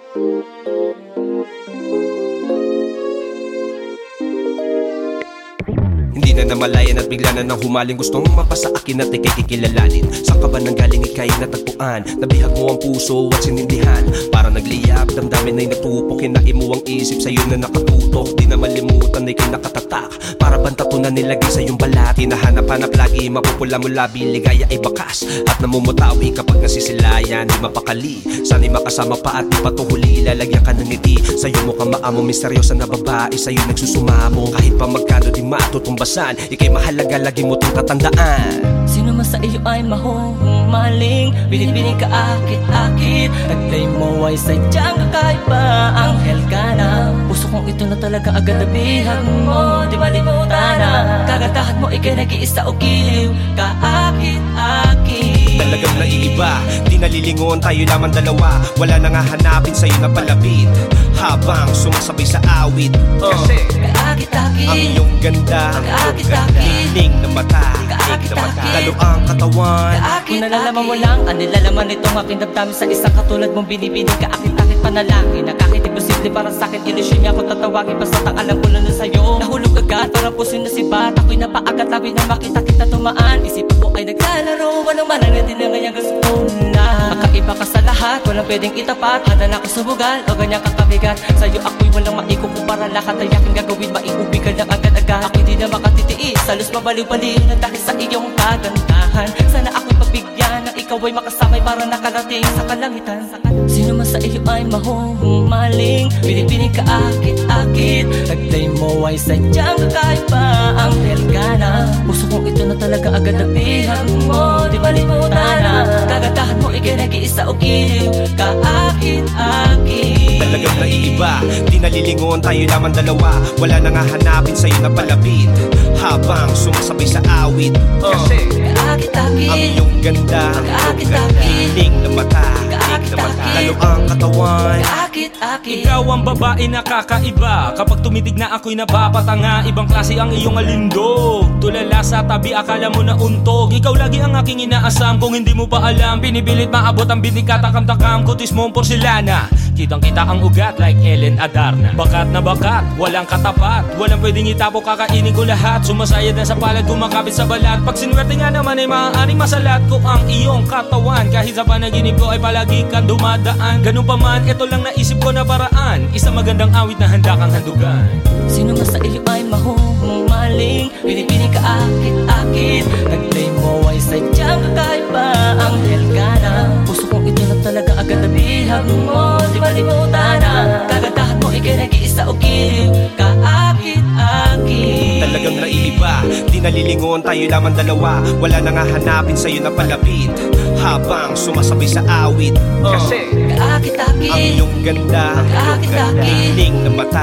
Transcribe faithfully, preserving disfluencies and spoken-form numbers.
Hindi na namalayan at bigla na nang humaling gustong mapasa akin at ikay kikilalanin. Saan ka ba nanggaling ikay natagpuan? Nabihag mo ang puso at sinindihan. Para nagliyab, damdamin na'y nagtupok. Kinain mo ang isip sa'yo na nakatutok. Di na malimutan ikay nakatatak. Para bantato na nilagay sa iyong balat. Hinahanap-hanap lagi, mapupula mo labi. Ligaya ay bakas at namumutawi kapag nasisilayan. Di mapakali, sana'y makasama pa at di patuhuli. Lalagyan ka ng ngiti, sa'yo mo ka maamo. Misteryosa na babae, sa'yo nagsusumamo. Kahit pa magkano di matutumbasan, ika'y mahalaga, lagi mo itong tatandaan. Sino man sa iyo ay mahuhumaling, binibining ka akit-akit. Taglay mo ay sadyang kakaiba, anghel ka na. Puso kong ito na talaga agad nabihag mo, di malimutan na. Kagandahan mo ika'y nag-iisa o giliw, kaakit-akit. Talagang naiiba, di nalilingon, tayo lamang dalawa. Wala nang hahanapin sa'yo na palapit, habang sumasabay sa awit. uh. Kasi kaakit-akit ang iyong ganda, kaakit-akit, ning na mata, ning na mata, lalo ang katawan. Kung nalalaman mo lang ang nilalaman nitong aking damdamin sa isang katulad mong binibining kaakit-akit panalangin na kahit imposible para sa'kin, ilusyon niya kung tatawagin basta ang alam ko na na sa'yo. Nahulog agad, parang puso na si bat. Ako'y napaagat, labi na makita kita tumaan. Isipan ko ay naglalaro, walang mananati na ngayang gusto na. Makaiba ka sa lahat, walang pwedeng itapat. Handa na kasubugan o ganyan kakabigat. Sa'yo ako'y walang maikukumpara. Lahat ay aking gagawin, maiuwi ka lang agad-agad. Ako'y di na makatitiis, halos mabaliw-baliw na dahil sa iyong kagandahan. Sana ako'y pagbigyan ng ikaw ay makasamay para nakarating sa kalangitan. Sino man sa iyo ay mahuhumaling, binibining ka akit-akit. Taglay mo ay sadyang kakaiba, anghel ka na. Puso kong ito na talaga agad nabihag mo, di malimutan na. Kagandahan mo ika'y nag-iisa o giliw, kaakit-akit. Talagang naiiba, di nalilingon, tayo lamang dalawa. Wala nang hahanapin sa'yo na palapit, habang sumasabay sa awit. uh. Kasi kaakit-akit ang iyong ganda, kaakit-akit, ning na mata, ning na mata, lalo ang katawan. kaakit-akit. Ikaw ang babae na kakaiba. Kapag tumitig na ako'y napapatanga. Ibang klase ang iyong alindog. Tulala sa tabi, akala mo na untog. Ikaw lagi ang aking inaasam. Kung hindi mo pa alam, binibilit maabot ang binikatakam-takam. Kutis mong porselana, kitang kita ang ugat like Ellen Adarna. Bakat na bakat, walang katapat. Walang pwedeng itapo, kakainin ko lahat. Sumasayad na sa palad, kumakapit sa balat. Pag sinwerte nga naman ay maaaring masalat ko ang iyong katawan. Kahit sa panaginip ko ay palagi kang dumadaan. Ganun pa man, ito lang naisip ko na paraan. Isang magandang awit na handa kang handugan. Sino man sa iyo ay mahuhumaling, binibining ka akit-akit. Taglay mo ay sadyang kakaiba, anghel ka na. Puso kong ito na talaga agad nabihag mo, di malimutan na. Kagandahan mo ika'y nag-iisa o giliw, kaakit-akit. Talagang naiiba, di nalilingon, tayo lamang dalawa. Wala nang hahanapin sa'yo na palapit, habang sumasabay sa awit. uh. Kasi kaakit-akit ang iyong ganda, kaakit-akit, ning na mata,